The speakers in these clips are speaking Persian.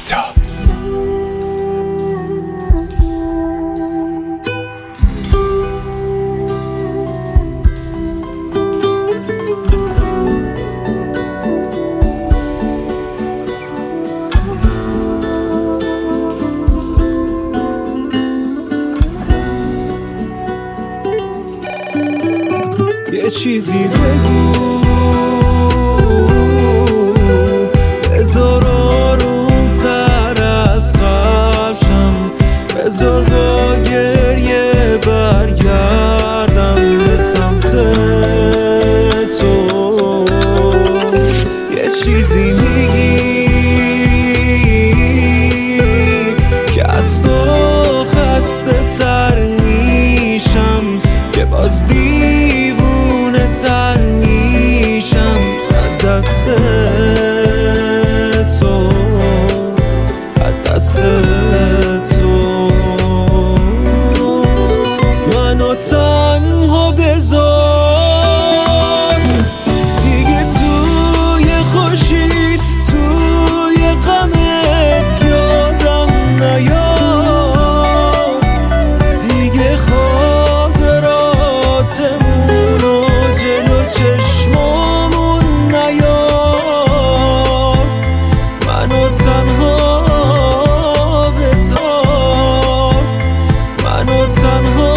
یه چیزی بگو بذار آروم‌تر از قبلشم، بذار با گریه برگردم به سمت تو. یه چیزی میگی که از تو خسته تر میشم، که باز دیوونه تر میشم از دست تو، از دست تو. منو تنها بذار دیگه توی خوشیت، توی غمت یادم نیاد دیگه، خاطراتمون و جلو چشمامون نیاد. منو تنها بذار، منو تنها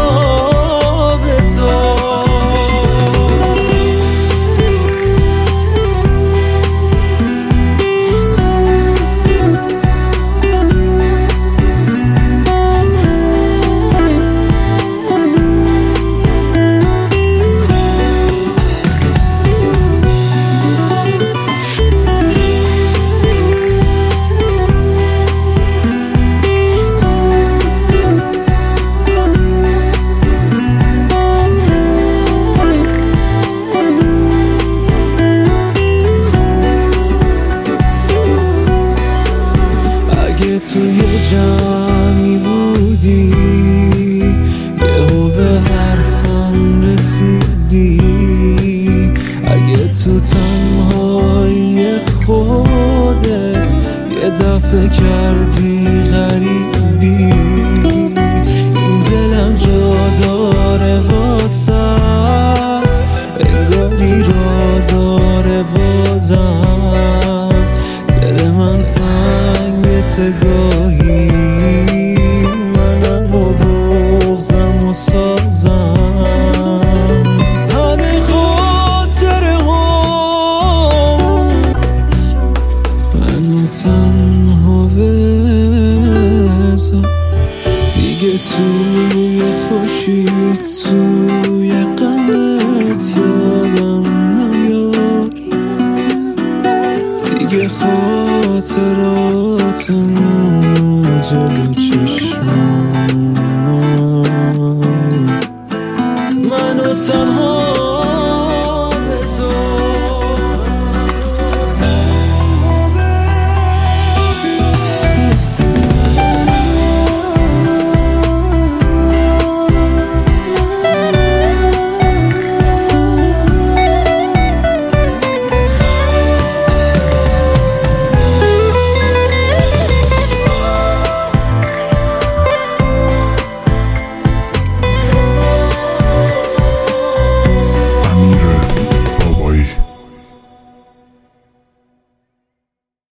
توی جمعی بودی، یهو به حرفم رسیدی. اگه تو تنهایی خودت یه دفعه کردی